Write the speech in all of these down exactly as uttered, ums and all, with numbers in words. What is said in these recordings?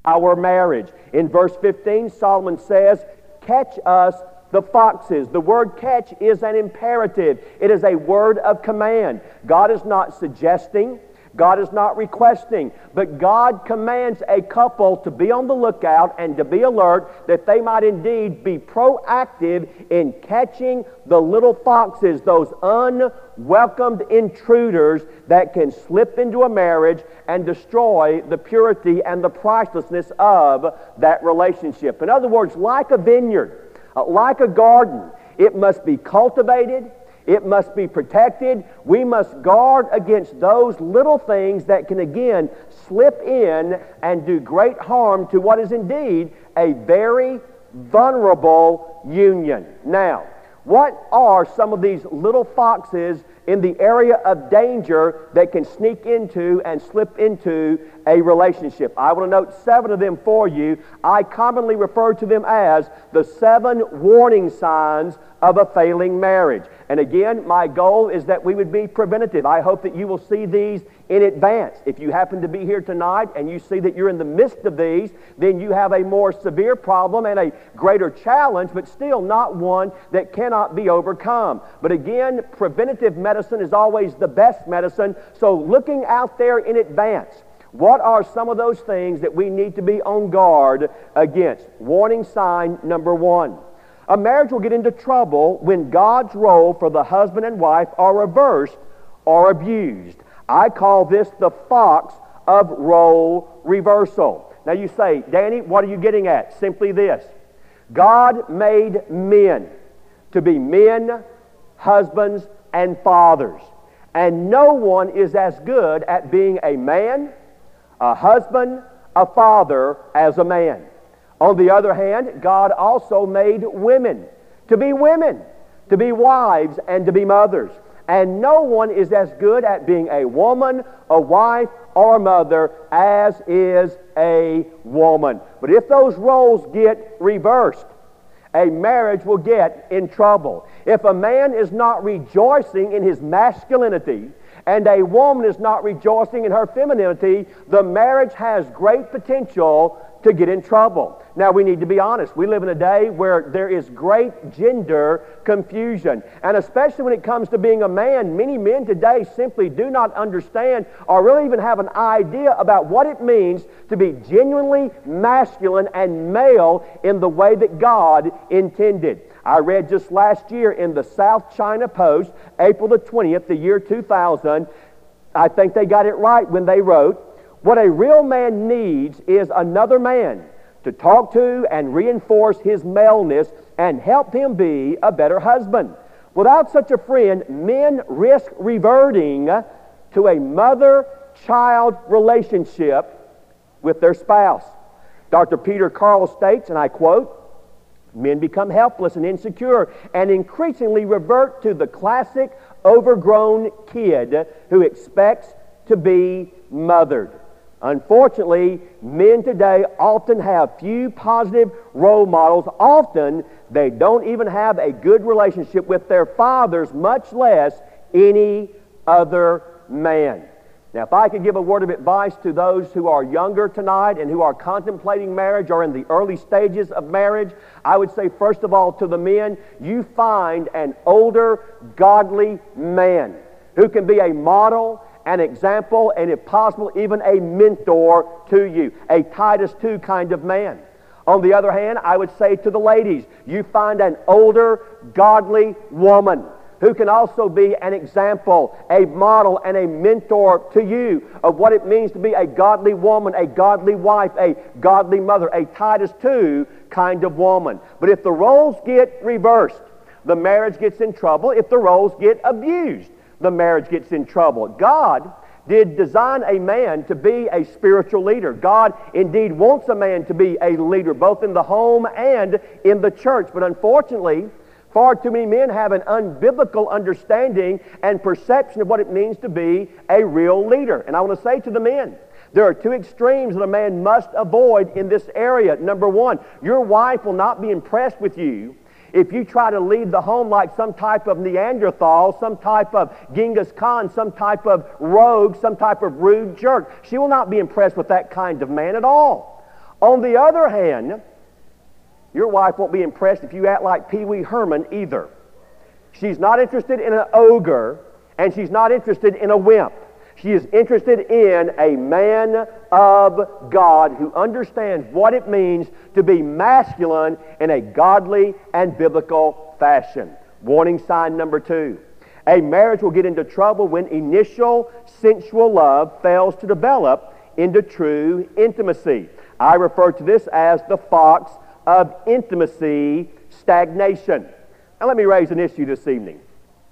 our marriage. In verse fifteen, Solomon says, catch us the foxes. The word catch is an imperative. It is a word of command. God is not suggesting, God is not requesting, but God commands a couple to be on the lookout and to be alert that they might indeed be proactive in catching the little foxes, those unwelcomed intruders that can slip into a marriage and destroy the purity and the pricelessness of that relationship. In other words, like a vineyard, uh, like a garden, it must be cultivated, it must be protected. We must guard against those little things that can again slip in and do great harm to what is indeed a very vulnerable union. Now, what are some of these little foxes in the area of danger that can sneak into and slip into a relationship? I want to note seven of them for you. I commonly refer to them as the seven warning signs of a failing marriage. And again, my goal is that we would be preventative. I hope that you will see these in advance. If you happen to be here tonight and you see that you're in the midst of these, then you have a more severe problem and a greater challenge, but still not one that cannot be overcome. But again, preventative medicine is always the best medicine. So looking out there in advance, what are some of those things that we need to be on guard against? Warning sign number one. A marriage will get into trouble when God's role for the husband and wife are reversed or abused. I call this the fox of role reversal. Now you say, Danny, what are you getting at? Simply this. God made men to be men, husbands, and fathers. And no one is as good at being a man, a husband, a father as a man. On the other hand, God also made women to be women, to be wives, and to be mothers. And no one is as good at being a woman, a wife, or a mother as is a woman. But if those roles get reversed, a marriage will get in trouble. If a man is not rejoicing in his masculinity and a woman is not rejoicing in her femininity, the marriage has great potential to get in trouble. Now, we need to be honest. We live in a day where there is great gender confusion. And especially when it comes to being a man, many men today simply do not understand or really even have an idea about what it means to be genuinely masculine and male in the way that God intended. I read just last year in the South China Post, April the twentieth, the year two thousand, I think they got it right when they wrote, what a real man needs is another man to talk to and reinforce his maleness and help him be a better husband. Without such a friend, men risk reverting to a mother-child relationship with their spouse. Doctor Peter Carl states, and I quote, men become helpless and insecure and increasingly revert to the classic overgrown kid who expects to be mothered. Unfortunately, men today often have few positive role models. Often, they don't even have a good relationship with their fathers, much less any other man. Now, if I could give a word of advice to those who are younger tonight and who are contemplating marriage or in the early stages of marriage, I would say, first of all, to the men, you find an older, godly man who can be a model, an example, and if possible, even a mentor to you. A Titus two kind of man. On the other hand, I would say to the ladies, you find an older, godly woman who can also be an example, a model, and a mentor to you of what it means to be a godly woman, a godly wife, a godly mother, a Titus two kind of woman. But if the roles get reversed, the marriage gets in trouble. If the roles get abused, the marriage gets in trouble. God did design a man to be a spiritual leader. God indeed wants a man to be a leader, both in the home and in the church. But unfortunately, far too many men have an unbiblical understanding and perception of what it means to be a real leader. And I want to say to the men, there are two extremes that a man must avoid in this area. Number one, your wife will not be impressed with you if you try to lead the home like some type of Neanderthal, some type of Genghis Khan, some type of rogue, some type of rude jerk. She will not be impressed with that kind of man at all. On the other hand, your wife won't be impressed if you act like Pee Wee Herman either. She's not interested in an ogre, and she's not interested in a wimp. She is interested in a man of God who understands what it means to be masculine in a godly and biblical fashion. Warning sign number two. A marriage will get into trouble when initial sensual love fails to develop into true intimacy. I refer to this as the fox of intimacy stagnation. Now let me raise an issue this evening.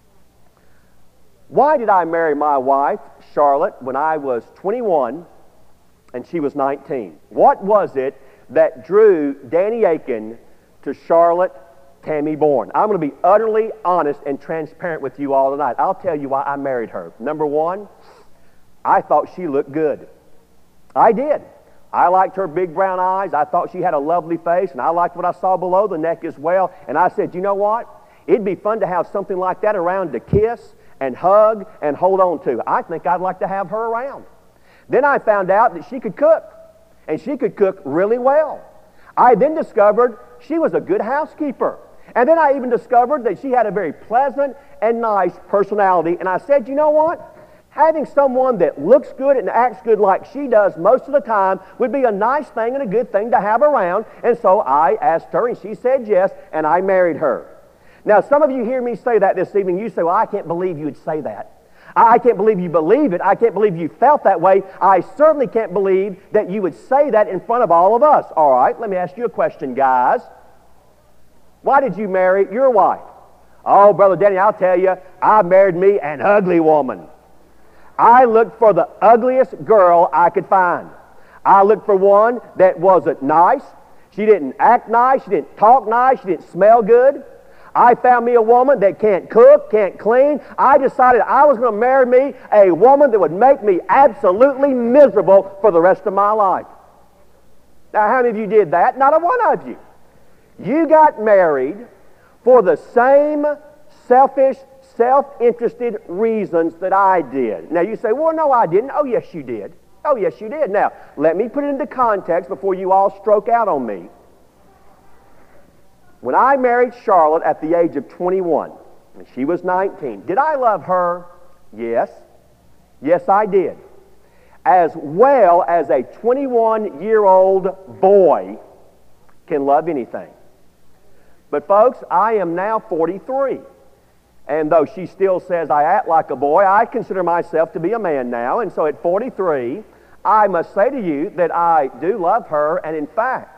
Why did I marry my wife, Charlotte, when I was twenty-one and she was nineteen? What was it that drew Danny Aiken to Charlotte Tammy Bourne? I'm going to be utterly honest and transparent with you all tonight. I'll tell you why I married her. Number one, I thought she looked good. I did. I liked her big brown eyes. I thought she had a lovely face, and I liked what I saw below the neck as well. And I said, you know what? It'd be fun to have something like that around to kiss and hug and hold on to. I think I'd like to have her around. Then I found out that she could cook, and she could cook really well. I then discovered she was a good housekeeper. And then I even discovered that she had a very pleasant and nice personality. And I said, you know what? Having someone that looks good and acts good like she does most of the time would be a nice thing and a good thing to have around. And so I asked her, and she said yes, and I married her. Now, some of you hear me say that this evening. You say, well, I can't believe you would say that. I can't believe you believe it. I can't believe you felt that way. I certainly can't believe that you would say that in front of all of us. All right, let me ask you a question, guys. Why did you marry your wife? Oh, Brother Danny, I'll tell you, I married me an ugly woman. I looked for the ugliest girl I could find. I looked for one that wasn't nice. She didn't act nice. She didn't talk nice. She didn't smell good. I found me a woman that can't cook, can't clean. I decided I was going to marry me a woman that would make me absolutely miserable for the rest of my life. Now, how many of you did that? Not a one of you. You got married for the same selfish, self-interested reasons that I did. Now, you say, well, no, I didn't. Oh, yes, you did. Oh, yes, you did. Now, let me put it into context before you all stroke out on me. When I married Charlotte at the age of twenty-one, and she was nineteen, did I love her? Yes. Yes, I did. As well as a twenty-one-year-old boy can love anything. But folks, I am now forty-three. And though she still says I act like a boy, I consider myself to be a man now. And so at forty-three, I must say to you that I do love her. And in fact,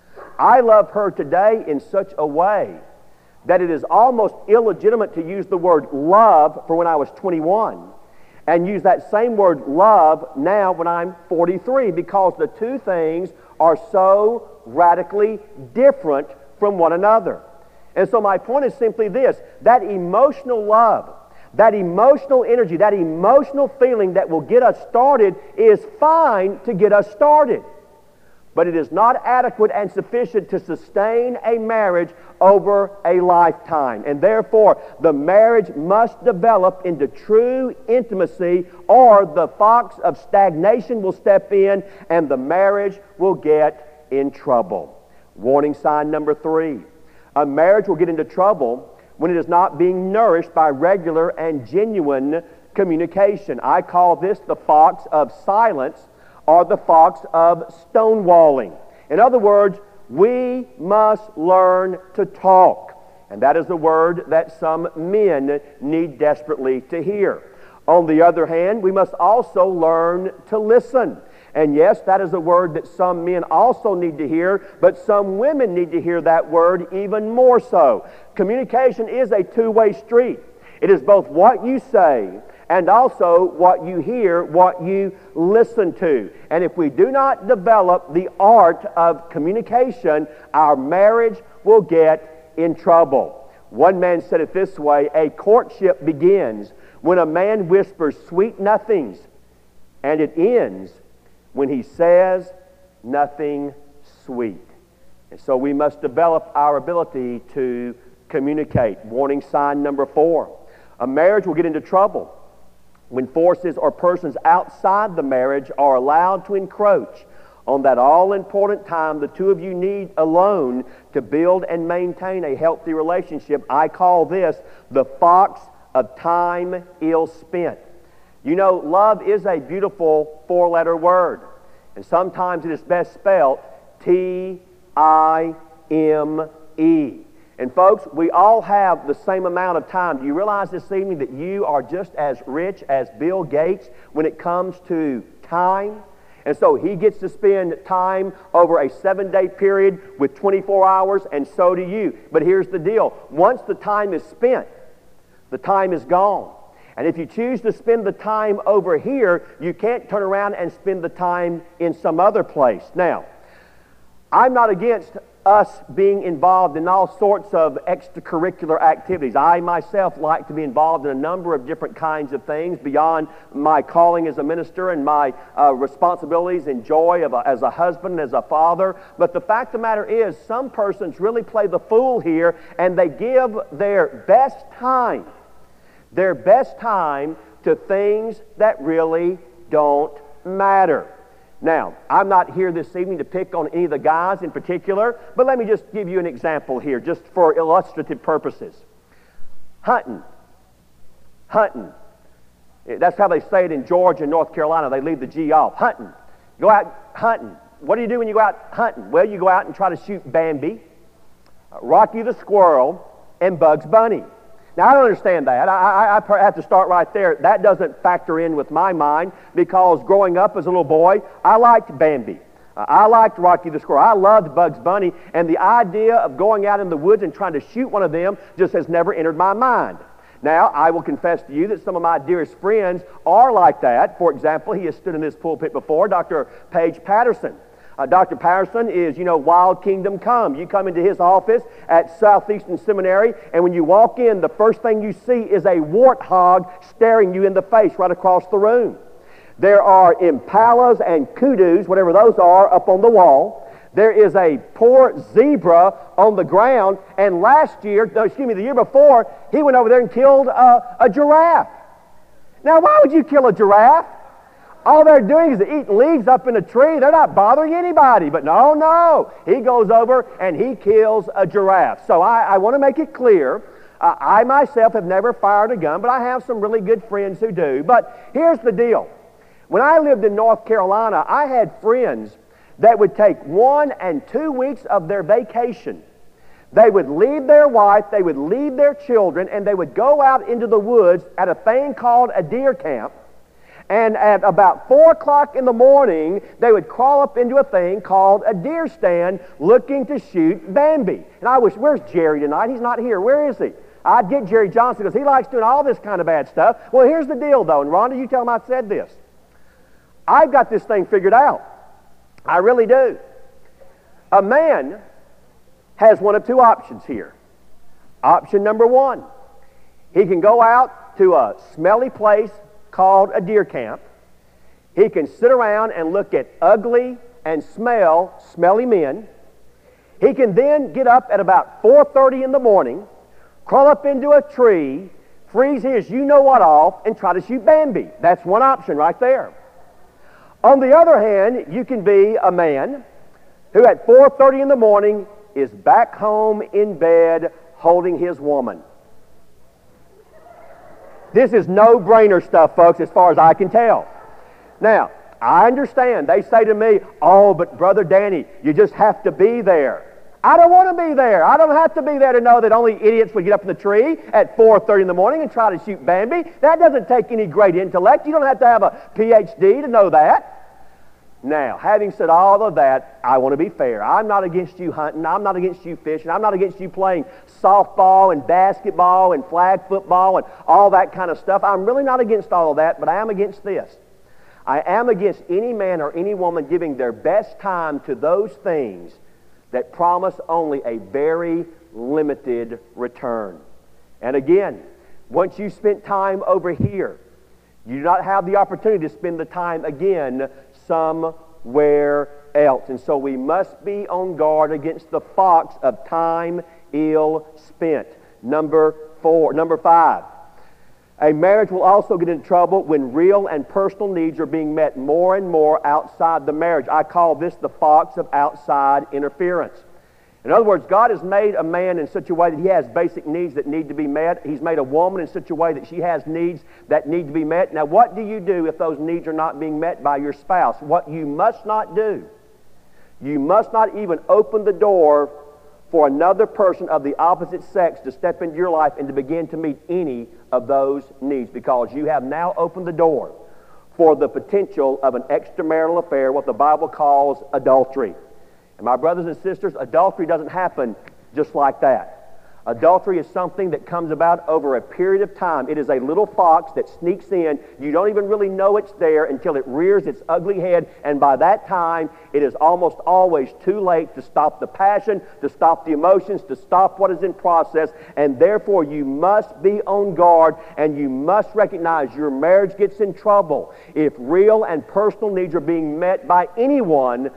I love her today in such a way that it is almost illegitimate to use the word love for when I was twenty-one and use that same word love now when I'm forty-three, because the two things are so radically different from one another. And so my point is simply this: that emotional love, that emotional energy, that emotional feeling that will get us started is fine to get us started. But it is not adequate and sufficient to sustain a marriage over a lifetime. And therefore, the marriage must develop into true intimacy, or the fox of stagnation will step in and the marriage will get in trouble. Warning sign number three. A marriage will get into trouble when it is not being nourished by regular and genuine communication. I call this the fox of silence, or the fox of stonewalling. In other words, we must learn to talk. And that is a word that some men need desperately to hear. On the other hand, we must also learn to listen. And yes, that is a word that some men also need to hear, but some women need to hear that word even more so. Communication is a two-way street. It is both what you say and also what you hear, what you listen to. And if we do not develop the art of communication, our marriage will get in trouble. One man said it this way: a courtship begins when a man whispers sweet nothings, and it ends when he says nothing sweet. And so we must develop our ability to communicate. Warning sign number four. A marriage will get into trouble when forces or persons outside the marriage are allowed to encroach on that all-important time the two of you need alone to build and maintain a healthy relationship. I call this the fox of time ill spent. You know, love is a beautiful four-letter word, and sometimes it is best spelled T I M E. And folks, we all have the same amount of time. Do you realize this evening that you are just as rich as Bill Gates when it comes to time? And so he gets to spend time over a seven-day period with twenty-four hours, and so do you. But here's the deal. Once the time is spent, the time is gone. And if you choose to spend the time over here, you can't turn around and spend the time in some other place. Now, I'm not against us being involved in all sorts of extracurricular activities. I myself like to be involved in a number of different kinds of things beyond my calling as a minister and my uh, responsibilities and joy of a, as a husband and as a father. But the fact of the matter is, some persons really play the fool here, and they give their best time, their best time to things that really don't matter. Now, I'm not here this evening to pick on any of the guys in particular, but let me just give you an example here, just for illustrative purposes. Hunting. Hunting. That's how they say it in Georgia and North Carolina. They leave the G off. Hunting. Go out hunting. What do you do when you go out hunting? Well, you go out and try to shoot Bambi, Rocky the Squirrel, and Bugs Bunny. Now, I don't understand that. I, I, I have to start right there. That doesn't factor in with my mind, because growing up as a little boy, I liked Bambi. Uh, I liked Rocky the Squirrel. I loved Bugs Bunny, and the idea of going out in the woods and trying to shoot one of them just has never entered my mind. Now, I will confess to you that some of my dearest friends are like that. For example, he has stood in this pulpit before, Doctor Page Patterson. Uh, Doctor Patterson is, you know, Wild Kingdom Come. You come into his office at Southeastern Seminary, and when you walk in, the first thing you see is a warthog staring you in the face right across the room. There are impalas and kudus, whatever those are, up on the wall. There is a poor zebra on the ground, and last year, no, excuse me, the year before, he went over there and killed a, a giraffe. Now, why would you kill a giraffe? All they're doing is eating leaves up in a tree. They're not bothering anybody. But no, no. He goes over and he kills a giraffe. So I, I want to make it clear, uh, I myself have never fired a gun, but I have some really good friends who do. But here's the deal. When I lived in North Carolina, I had friends that would take one and two weeks of their vacation. They would leave their wife, they would leave their children, and they would go out into the woods at a thing called a deer camp. And at about four o'clock in the morning, they would crawl up into a thing called a deer stand looking to shoot Bambi. And I wish, where's Jerry tonight? He's not here. Where is he? I'd get Jerry Johnson because he likes doing all this kind of bad stuff. Well, here's the deal, though. And Rhonda, you tell him I said this. I've got this thing figured out. I really do. A man has one of two options here. Option number one, he can go out to a smelly place called a deer camp. He can sit around and look at ugly and smell smelly men. He can then get up at about four thirty in the morning, crawl up into a tree, freeze his you-know-what off, and try to shoot Bambi. That's one option right there. On the other hand, you can be a man who at four thirty in the morning is back home in bed holding his woman. This is no-brainer stuff, folks, as far as I can tell. Now, I understand. They say to me, oh, but Brother Danny, you just have to be there. I don't want to be there. I don't have to be there to know that only idiots would get up in the tree at four thirty in the morning and try to shoot Bambi. That doesn't take any great intellect. You don't have to have a P H D to know that. Now, having said all of that, I want to be fair. I'm not against you hunting. I'm not against you fishing. I'm not against you playing softball and basketball and flag football and all that kind of stuff. I'm really not against all of that, but I am against this. I am against any man or any woman giving their best time to those things that promise only a very limited return. And again, once you spent time over here, you do not have the opportunity to spend the time again somewhere else. And so we must be on guard against the fox of time ill spent. Number four, number five. A marriage will also get into trouble when real and personal needs are being met more and more outside the marriage. I call this the fox of outside interference. In other words, God has made a man in such a way that he has basic needs that need to be met. He's made a woman in such a way that she has needs that need to be met. Now, what do you do if those needs are not being met by your spouse? What you must not do, you must not even open the door for another person of the opposite sex to step into your life and to begin to meet any of those needs, because you have now opened the door for the potential of an extramarital affair, what the Bible calls adultery. And my brothers and sisters, adultery doesn't happen just like that. Adultery is something that comes about over a period of time. It is a little fox that sneaks in. You don't even really know it's there until it rears its ugly head, and by that time, it is almost always too late to stop the passion, to stop the emotions, to stop what is in process, and therefore you must be on guard, and you must recognize your marriage gets in trouble if real and personal needs are being met by anyone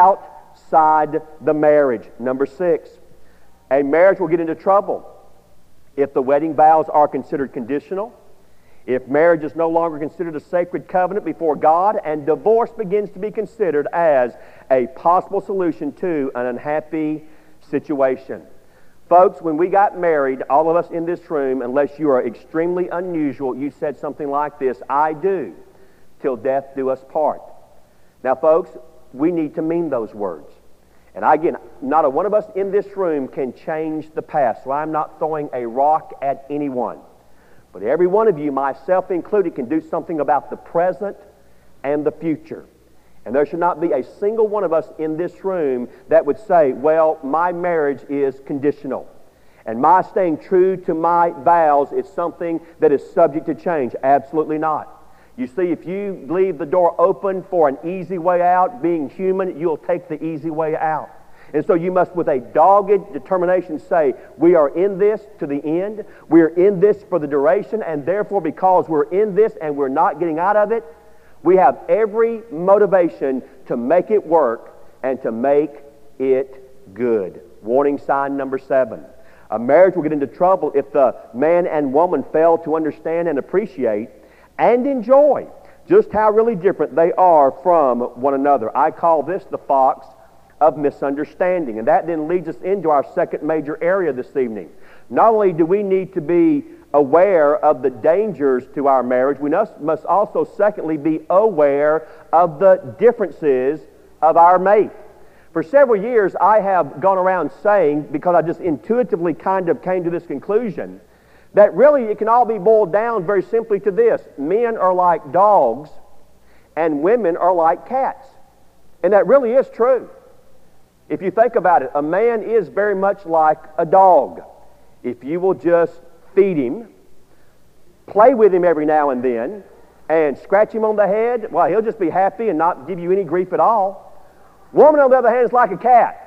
outside the marriage. Number six, a marriage will get into trouble if the wedding vows are considered conditional, if marriage is no longer considered a sacred covenant before God, and divorce begins to be considered as a possible solution to an unhappy situation. Folks, when we got married, all of us in this room, unless you are extremely unusual, you said something like this: "I do, till death do us part." Now, folks, we need to mean those words. And again, not a one of us in this room can change the past, so I'm not throwing a rock at anyone. But every one of you, myself included, can do something about the present and the future. And there should not be a single one of us in this room that would say, well, my marriage is conditional, and my staying true to my vows is something that is subject to change. Absolutely not. You see, if you leave the door open for an easy way out, being human, you'll take the easy way out. And so you must, with a dogged determination, say, we are in this to the end. We are in this for the duration, and therefore, because we're in this and we're not getting out of it, we have every motivation to make it work and to make it good. Warning sign number seven. A marriage will get into trouble if the man and woman fail to understand and appreciate and enjoy just how really different they are from one another. I call this the fox of misunderstanding. And that then leads us into our second major area this evening. Not only do we need to be aware of the dangers to our marriage, we must, must also secondly be aware of the differences of our mate. For several years I have gone around saying, because I just intuitively kind of came to this conclusion, that really it can all be boiled down very simply to this: men are like dogs and women are like cats. And that really is true. If you think about it, a man is very much like a dog. If you will just feed him, play with him every now and then, and scratch him on the head, well, he'll just be happy and not give you any grief at all. Woman, on the other hand, is like a cat.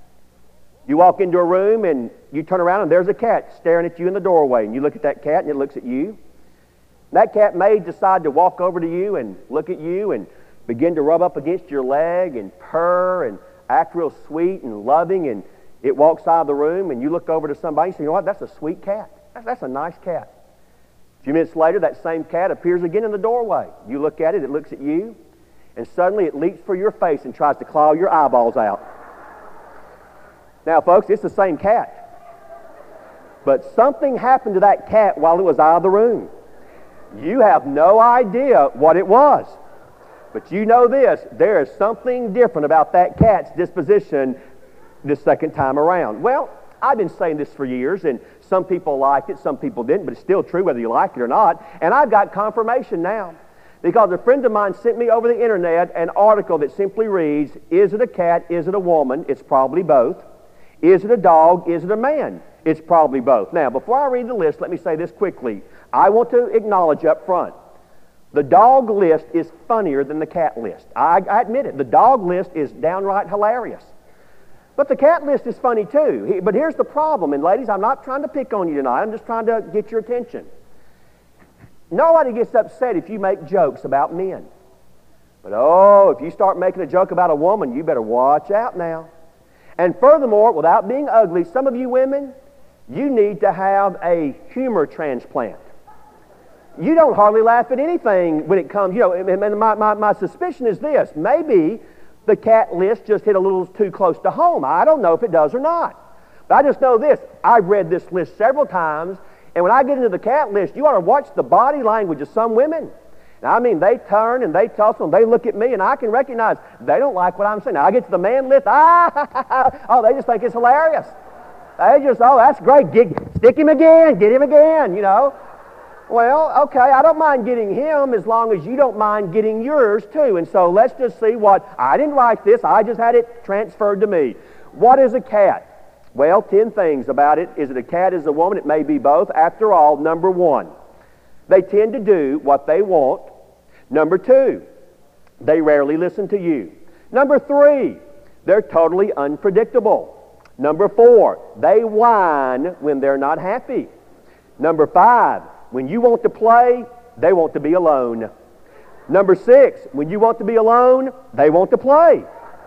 You walk into a room and you turn around and there's a cat staring at you in the doorway, and you look at that cat and it looks at you. That cat may decide to walk over to you and look at you and begin to rub up against your leg and purr and act real sweet and loving, and it walks out of the room, and you look over to somebody and say, you know what, that's a sweet cat. That's, that's a nice cat. A few minutes later, that same cat appears again in the doorway. You look at it, it looks at you, and suddenly it leaps for your face and tries to claw your eyeballs out. Now, folks, it's the same cat. But something happened to that cat while it was out of the room. You have no idea what it was. But you know this: there is something different about that cat's disposition this second time around. Well, I've been saying this for years, and some people liked it, some people didn't, but it's still true whether you like it or not. And I've got confirmation now, because a friend of mine sent me over the internet an article that simply reads, is it a cat, is it a woman? It's probably both. Is it a dog, is it a man? It's probably both. Now, before I read the list, let me say this quickly. I want to acknowledge up front, the dog list is funnier than the cat list. I, I admit it. The dog list is downright hilarious. But the cat list is funny too. He, but here's the problem, and ladies, I'm not trying to pick on you tonight. I'm just trying to get your attention. Nobody gets upset if you make jokes about men. But oh, if you start making a joke about a woman, you better watch out now. And furthermore, without being ugly, some of you women, you need to have a humor transplant. You don't hardly laugh at anything when it comes, you know, and my, my, my suspicion is this. Maybe the cat list just hit a little too close to home. I don't know if it does or not. But I just know this. I've read this list several times, and when I get into the cat list, you ought to watch the body language of some women. And I mean, they turn and they tussle and they look at me, and I can recognize they don't like what I'm saying. Now, I get to the man list, ah, oh, they just think it's hilarious. They just, oh, that's great. Get, stick him again, get him again, you know. Well, okay, I don't mind getting him as long as you don't mind getting yours too. And so let's just see what, I didn't write this, I just had it transferred to me. What is a cat? Well, ten things about it. Is it a cat? Is it a woman? It may be both. After all, number one, they tend to do what they want. Number two, they rarely listen to you. Number three, they're totally unpredictable. Number four, they whine when they're not happy. Number five, when you want to play, they want to be alone. Number six, when you want to be alone, they want to play.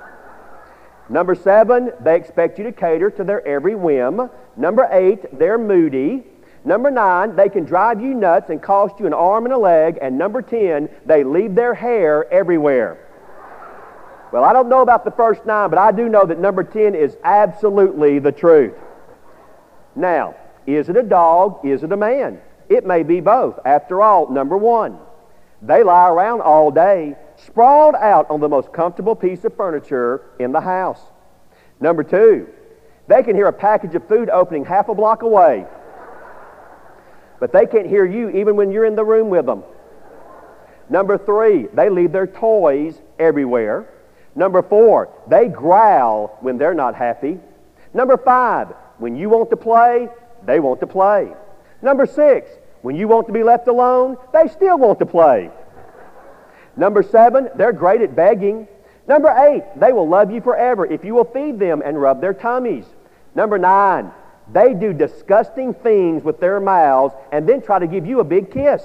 Number seven, they expect you to cater to their every whim. Number eight, they're moody. Number nine, they can drive you nuts and cost you an arm and a leg. And number ten, they leave their hair everywhere. Well, I don't know about the first nine, but I do know that number ten is absolutely the truth. Now, is it a dog? Is it a man? It may be both. After all, number one, they lie around all day, sprawled out on the most comfortable piece of furniture in the house. Number two, they can hear a package of food opening half a block away, but they can't hear you even when you're in the room with them. Number three, they leave their toys everywhere. Number four, they growl when they're not happy. Number five, when you want to play, they want to play. Number six, when you want to be left alone, they still want to play. Number seven, they're great at begging. Number eight, they will love you forever if you will feed them and rub their tummies. Number nine, they do disgusting things with their mouths and then try to give you a big kiss.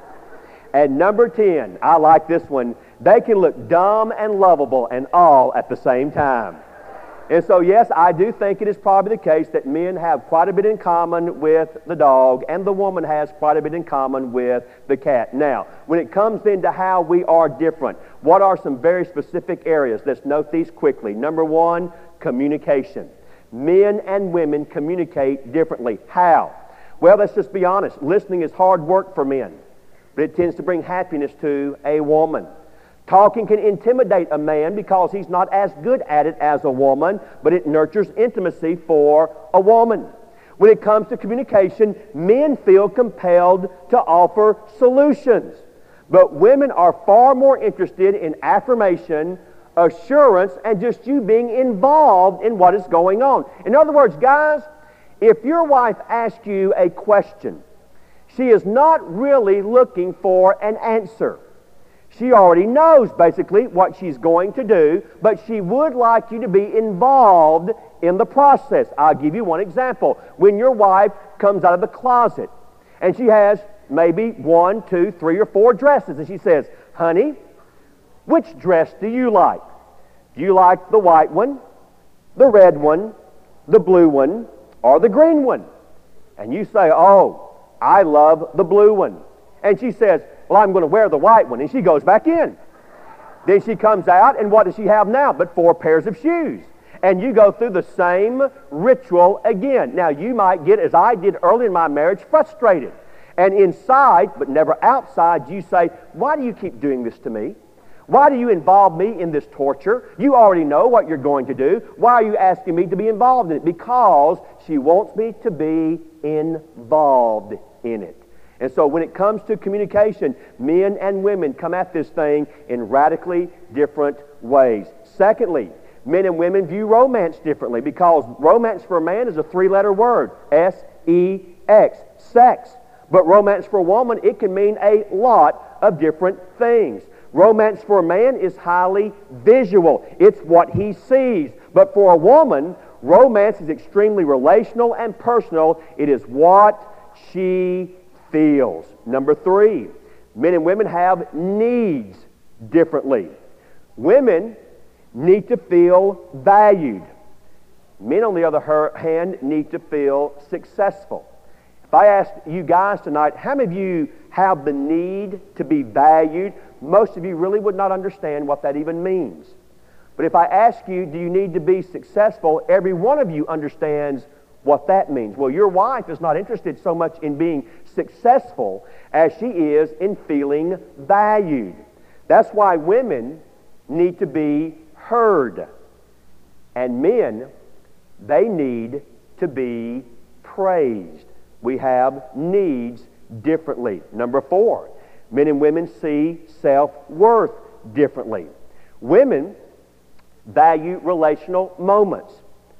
And number ten, I like this one, they can look dumb and lovable and all at the same time. And so, yes, I do think it is probably the case that men have quite a bit in common with the dog, and the woman has quite a bit in common with the cat. Now, when it comes into how we are different, what are some very specific areas? Let's note these quickly. Number one, communication. Men and women communicate differently. How? Well, let's just be honest. Listening is hard work for men, but it tends to bring happiness to a woman. Talking can intimidate a man because he's not as good at it as a woman, but it nurtures intimacy for a woman. When it comes to communication, men feel compelled to offer solutions, but women are far more interested in affirmation, assurance, and just you being involved in what is going on. In other words, guys, if your wife asks you a question, she is not really looking for an answer. She already knows basically what she's going to do, but she would like you to be involved in the process. I'll give you one example. When your wife comes out of the closet and she has maybe one, two, three, or four dresses, and she says, honey, which dress do you like? Do you like the white one, the red one, the blue one, or the green one? And you say, oh, I love the blue one. And she says, well, I'm going to wear the white one. And she goes back in. Then she comes out, and what does she have now but four pairs of shoes? And you go through the same ritual again. Now, you might get, as I did early in my marriage, frustrated. And inside, but never outside, you say, why do you keep doing this to me? Why do you involve me in this torture? You already know what you're going to do. Why are you asking me to be involved in it? Because she wants me to be involved in it. And so when it comes to communication, men and women come at this thing in radically different ways. Secondly, men and women view romance differently because romance for a man is a three-letter word, S E X, sex. But romance for a woman, it can mean a lot of different things. Romance for a man is highly visual. It's what he sees. But for a woman, romance is extremely relational and personal. It is what she feels. Number three, men and women have needs differently. Women need to feel valued. Men, on the other hand, need to feel successful. If I ask you guys tonight, how many of you have the need to be valued? Most of you really would not understand what that even means. But if I ask you, do you need to be successful? Every one of you understands what that means. Well, your wife is not interested so much in being successful as she is in feeling valued. That's why women need to be heard. And men, they need to be praised. We have needs differently. Number four, men and women see self-worth differently. Women value relational moments.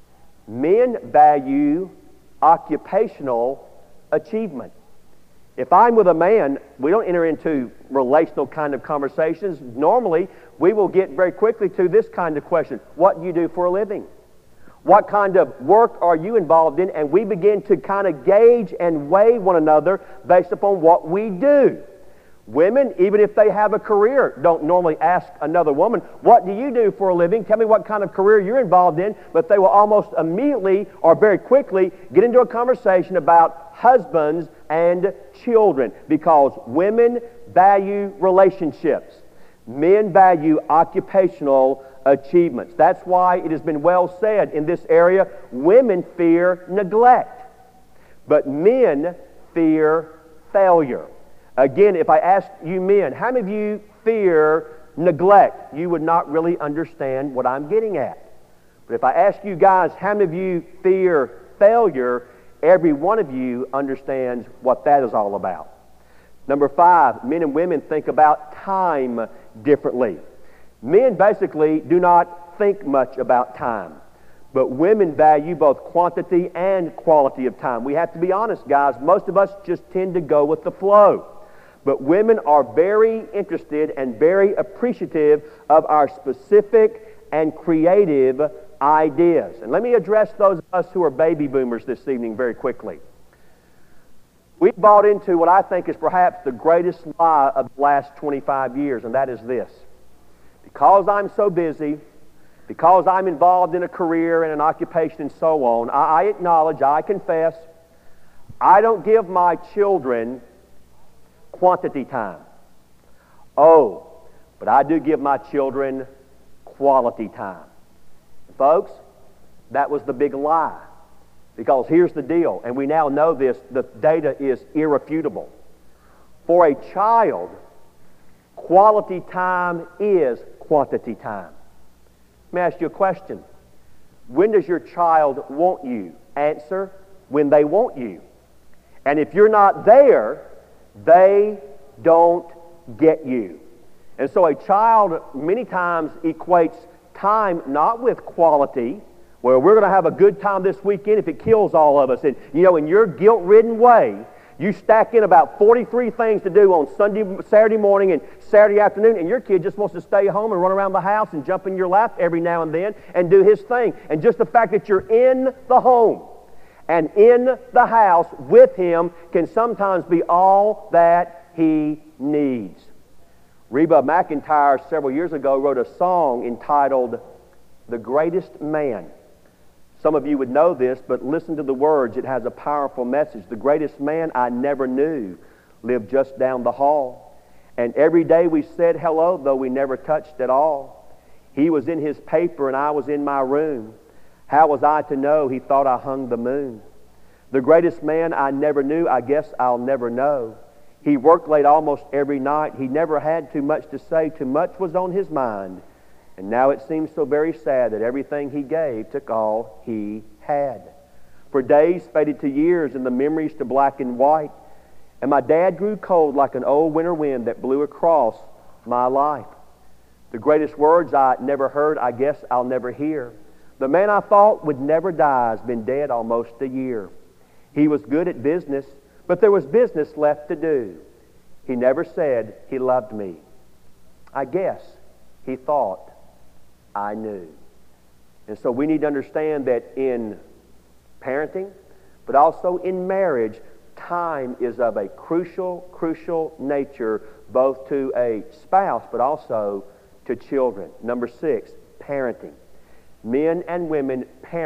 Men value occupational achievement. If I'm with a man, we don't enter into relational kind of conversations. Normally, we will get very quickly to this kind of question. What do you do for a living? What kind of work are you involved in? And we begin to kind of gauge and weigh one another based upon what we do. Women, even if they have a career, don't normally ask another woman, what do you do for a living? Tell me what kind of career you're involved in. But they will almost immediately or very quickly get into a conversation about husbands and children, because women value relationships. Men value occupational achievements. That's why it has been well said in this area, women fear neglect, but men fear failure. Again, if I ask you men, how many of you fear neglect? You would not really understand what I'm getting at. But if I ask you guys, how many of you fear failure? Every one of you understands what that is all about. Number five, men and women think about time differently. Men basically do not think much about time, but women value both quantity and quality of time. We have to be honest, guys. Most of us just tend to go with the flow. But women are very interested and very appreciative of our specific and creative ideas. And let me address those of us who are baby boomers this evening very quickly. We bought into what I think is perhaps the greatest lie of the last twenty-five years, and that is this. Because I'm so busy, because I'm involved in a career and an occupation and so on, I, I acknowledge, I confess, I don't give my children quantity time. Oh, but I do give my children quality time. Folks, that was the big lie. Because here's the deal, and we now know this, the data is irrefutable. For a child, quality time is quantity time. Let me ask you a question. When does your child want you? Answer, when they want you. And if you're not there, they don't get you. And so a child many times equates time not with quality, where we're going to have a good time this weekend if it kills all of us. And, you know, in your guilt-ridden way, you stack in about forty-three things to do on Sunday, Saturday morning and Saturday afternoon, and your kid just wants to stay home and run around the house and jump in your lap every now and then and do his thing. And just the fact that you're in the home and in the house with him can sometimes be all that he needs. Reba McEntire several years ago wrote a song entitled "The Greatest Man." Some of you would know this, but listen to the words. It has a powerful message. The greatest man I never knew lived just down the hall. And every day we said hello, though we never touched at all. He was in his paper and I was in my room. How was I to know he thought I hung the moon? The greatest man I never knew, I guess I'll never know. He worked late almost every night. He never had too much to say. Too much was on his mind. And now it seems so very sad that everything he gave took all he had. For days faded to years and the memories to black and white. And my dad grew cold like an old winter wind that blew across my life. The greatest words I never heard, I guess I'll never hear. The man I thought would never die has been dead almost a year. He was good at business, but there was business left to do. He never said he loved me. I guess he thought I knew. And so we need to understand that in parenting, but also in marriage, time is of a crucial, crucial nature, both to a spouse, but also to children. Number six, parenting. Men and women parent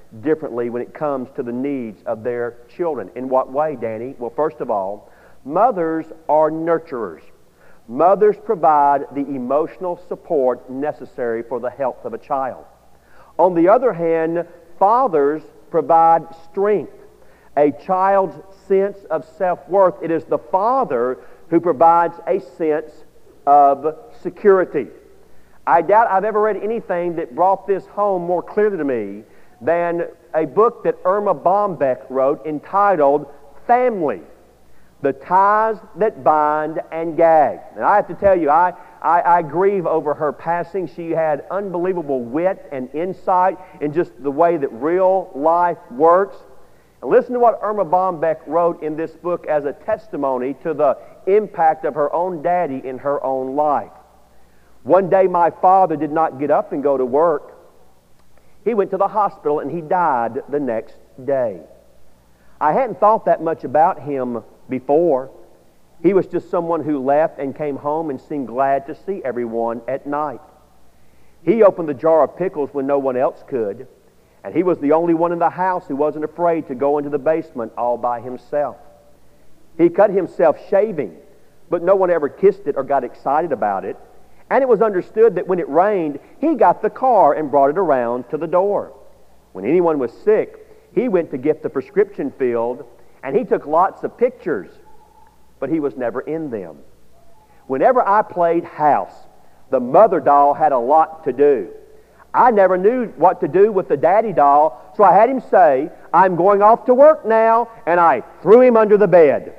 differently when it comes to the needs of their children. In what way, Danny? Well, first of all, mothers are nurturers. Mothers provide the emotional support necessary for the health of a child. On the other hand, fathers provide strength, a child's sense of self-worth. It is the father who provides a sense of security. I doubt I've ever read anything that brought this home more clearly to me than a book that Irma Bombeck wrote entitled Family, The Ties That Bind and Gag. And I have to tell you, I, I, I grieve over her passing. She had unbelievable wit and insight in just the way that real life works. And listen to what Irma Bombeck wrote in this book as a testimony to the impact of her own daddy in her own life. One day my father did not get up and go to work. He went to the hospital and he died the next day. I hadn't thought that much about him before. He was just someone who left and came home and seemed glad to see everyone at night. He opened the jar of pickles when no one else could, and he was the only one in the house who wasn't afraid to go into the basement all by himself. He cut himself shaving, but no one ever kissed it or got excited about it. And it was understood that when it rained, he got the car and brought it around to the door. When anyone was sick, he went to get the prescription filled, and he took lots of pictures, but he was never in them. Whenever I played house, the mother doll had a lot to do. I never knew what to do with the daddy doll, so I had him say, "I'm going off to work now," and I threw him under the bed.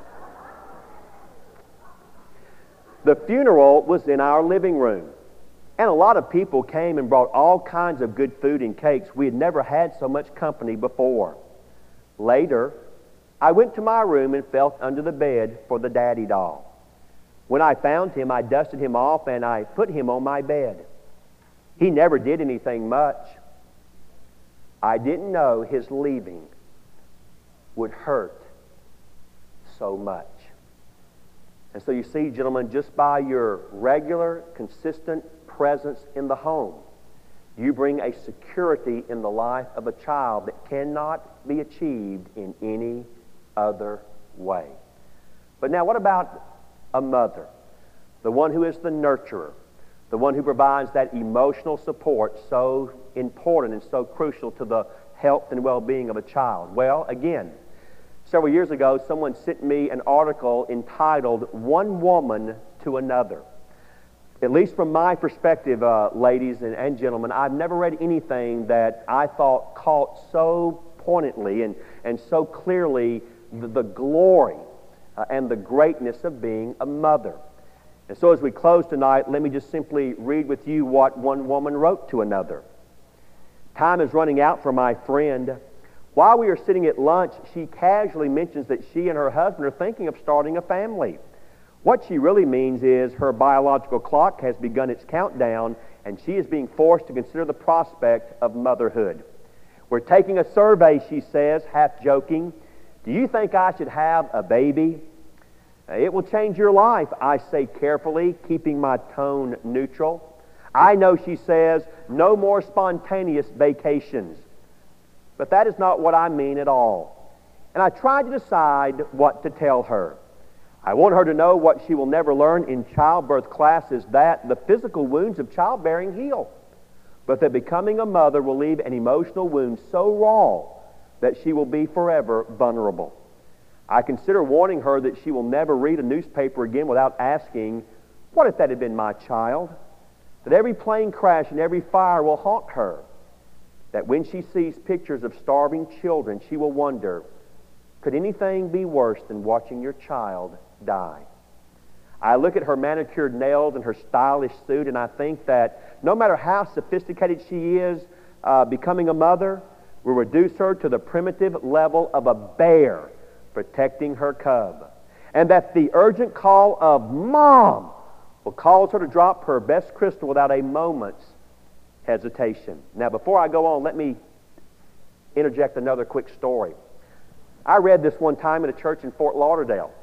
The funeral was in our living room, and a lot of people came and brought all kinds of good food and cakes. We had never had so much company before. Later, I went to my room and felt under the bed for the daddy doll. When I found him, I dusted him off and I put him on my bed. He never did anything much. I didn't know his leaving would hurt so much. And so you see, gentlemen, just by your regular, consistent presence in the home, you bring a security in the life of a child that cannot be achieved in any other way. But now what about a mother? The one who is the nurturer, the one who provides that emotional support so important and so crucial to the health and well-being of a child. Well, again, several years ago, someone sent me an article entitled "One Woman to Another." At least from my perspective, uh, ladies and, and gentlemen, I've never read anything that I thought caught so poignantly and, and so clearly the, the glory uh, and the greatness of being a mother. And so as we close tonight, let me just simply read with you what one woman wrote to another. Time is running out for my friend. While we are sitting at lunch, she casually mentions that she and her husband are thinking of starting a family. What she really means is her biological clock has begun its countdown, and she is being forced to consider the prospect of motherhood. We're taking a survey, she says, half joking. Do you think I should have a baby? It will change your life, I say carefully, keeping my tone neutral. I know, she says, no more spontaneous vacations. But that is not what I mean at all. And I tried to decide what to tell her. I want her to know what she will never learn in childbirth classes, that the physical wounds of childbearing heal, but that becoming a mother will leave an emotional wound so raw that she will be forever vulnerable. I consider warning her that she will never read a newspaper again without asking, what if that had been my child? That every plane crash and every fire will haunt her. That when she sees pictures of starving children, she will wonder, could anything be worse than watching your child die? I look at her manicured nails and her stylish suit, and I think that no matter how sophisticated she is, uh, becoming a mother will reduce her to the primitive level of a bear protecting her cub. And that the urgent call of Mom will cause her to drop her best crystal without a moment's hesitation. Now, before I go on, let me interject another quick story. I read this one time in a church in Fort Lauderdale.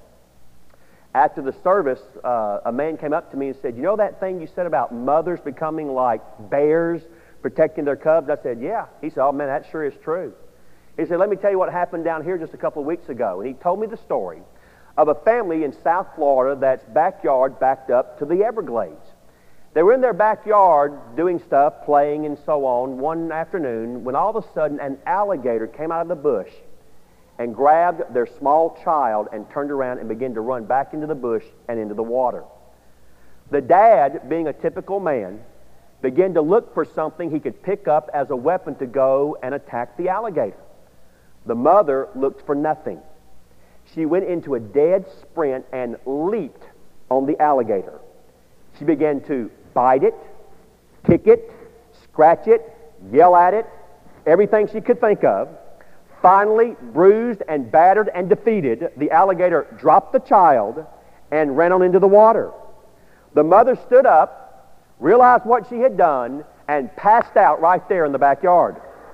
After the service, uh, a man came up to me and said, you know that thing you said about mothers becoming like bears protecting their cubs? I said, yeah. He said, oh man, that sure is true. He said, let me tell you what happened down here just a couple of weeks ago. And he told me the story of a family in South Florida that's backyard backed up to the Everglades. They were in their backyard doing stuff, playing and so on, one afternoon when all of a sudden an alligator came out of the bush and grabbed their small child and turned around and began to run back into the bush and into the water. The dad, being a typical man, began to look for something he could pick up as a weapon to go and attack the alligator. The mother looked for nothing. She went into a dead sprint and leaped on the alligator. She began to bite it, kick it, scratch it, yell at it, everything she could think of. Finally, bruised and battered and defeated, the alligator dropped the child and ran on into the water. The mother stood up, realized what she had done, and passed out right there in the backyard.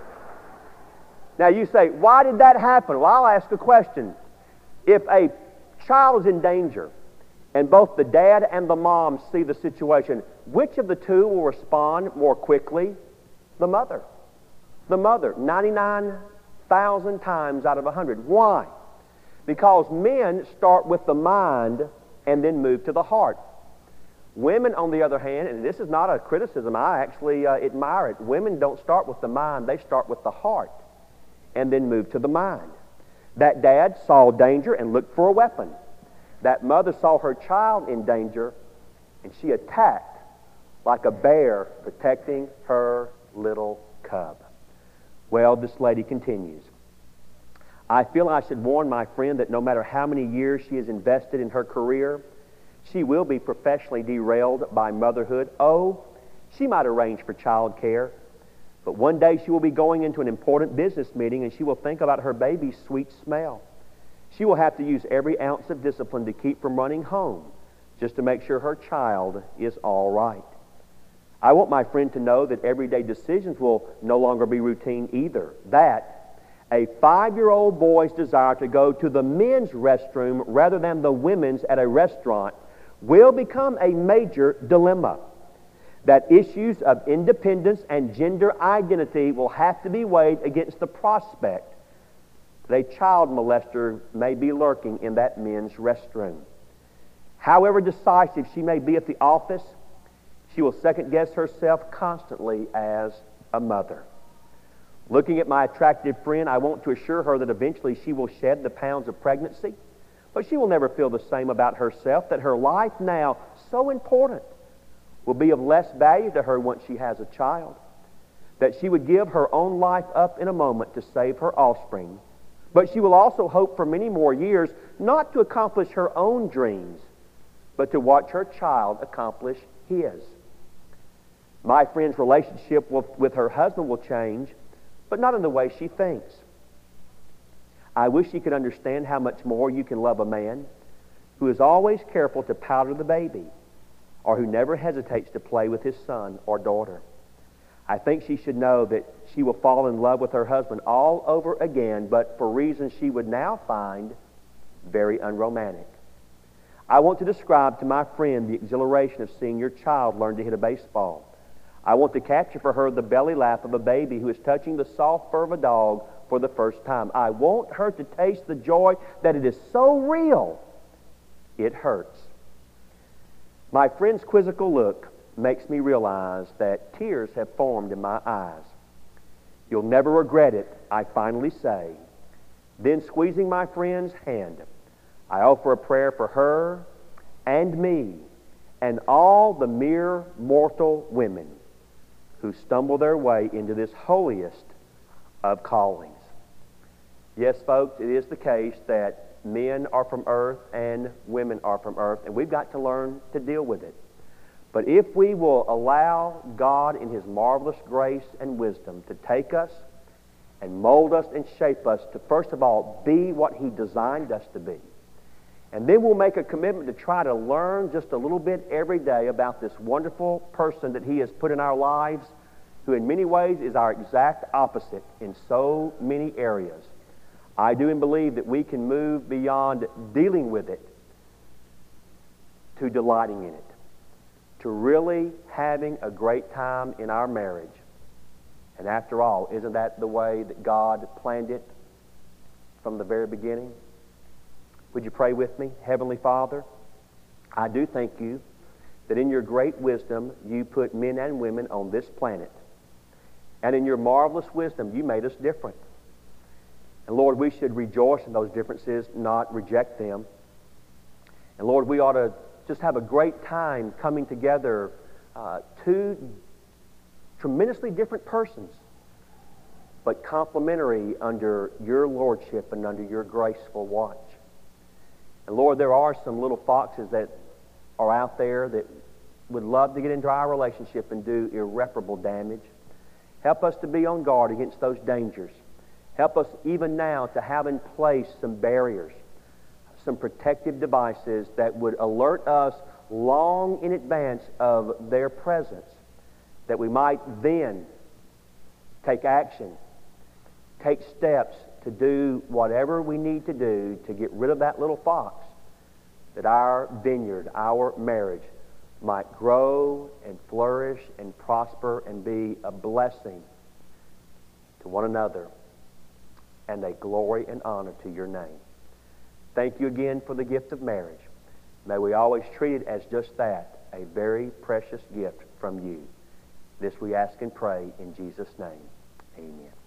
Now you say, why did that happen? Well, I'll ask a question. If a child is in danger, and both the dad and the mom see the situation, which of the two will respond more quickly? The mother. The mother, ninety-nine thousand times out of one hundred. Why? Because men start with the mind and then move to the heart. Women, on the other hand, and this is not a criticism, I actually uh, admire it. Women don't start with the mind, they start with the heart and then move to the mind. That dad saw danger and looked for a weapon. That mother saw her child in danger and she attacked like a bear protecting her little cub. Well, this lady continues. I feel I should warn my friend that no matter how many years she has invested in her career, she will be professionally derailed by motherhood. Oh, she might arrange for child care, but one day she will be going into an important business meeting and she will think about her baby's sweet smell. She will have to use every ounce of discipline to keep from running home just to make sure her child is all right. I want my friend to know that everyday decisions will no longer be routine either. That a five-year-old boy's desire to go to the men's restroom rather than the women's at a restaurant will become a major dilemma. That issues of independence and gender identity will have to be weighed against the prospect that a child molester may be lurking in that men's restroom. However decisive she may be at the office, she will second-guess herself constantly as a mother. Looking at my attractive friend, I want to assure her that eventually she will shed the pounds of pregnancy, but she will never feel the same about herself, that her life now, so important, will be of less value to her once she has a child, that she would give her own life up in a moment to save her offspring, but she will also hope for many more years not to accomplish her own dreams, but to watch her child accomplish his. My friend's relationship with her husband will change, but not in the way she thinks. I wish you could understand how much more you can love a man who is always careful to powder the baby or who never hesitates to play with his son or daughter. I think she should know that she will fall in love with her husband all over again, but for reasons she would now find very unromantic. I want to describe to my friend the exhilaration of seeing your child learn to hit a baseball. I want to capture for her the belly laugh of a baby who is touching the soft fur of a dog for the first time. I want her to taste the joy that it is so real, it hurts. My friend's quizzical look makes me realize that tears have formed in my eyes. You'll never regret it, I finally say. Then, squeezing my friend's hand, I offer a prayer for her and me and all the mere mortal women who stumble their way into this holiest of callings. Yes, folks, it is the case that men are from earth and women are from earth, and we've got to learn to deal with it. But if we will allow God in His marvelous grace and wisdom to take us and mold us and shape us to, first of all, be what He designed us to be, and then we'll make a commitment to try to learn just a little bit every day about this wonderful person that He has put in our lives, who in many ways is our exact opposite in so many areas. I do and believe that we can move beyond dealing with it to delighting in it, to really having a great time in our marriage And after all, isn't that the way that God planned it from the very beginning? Would you pray with me? Heavenly Father, I do thank you that in your great wisdom you put men and women on this planet. And in your marvelous wisdom you made us different. And Lord, we should rejoice in those differences, not reject them. And Lord, we ought to just have a great time coming together, uh, two tremendously different persons, but complementary under your lordship and under your graceful watch. And Lord, there are some little foxes that are out there that would love to get into our relationship and do irreparable damage. Help us to be on guard against those dangers. Help us even now to have in place some barriers, some protective devices that would alert us long in advance of their presence, that we might then take action, take steps to do whatever we need to do to get rid of that little fox, that our vineyard, our marriage, might grow and flourish and prosper and be a blessing to one another and a glory and honor to your name. Thank you again for the gift of marriage. May we always treat it as just that, a very precious gift from you. This we ask and pray in Jesus' name. Amen.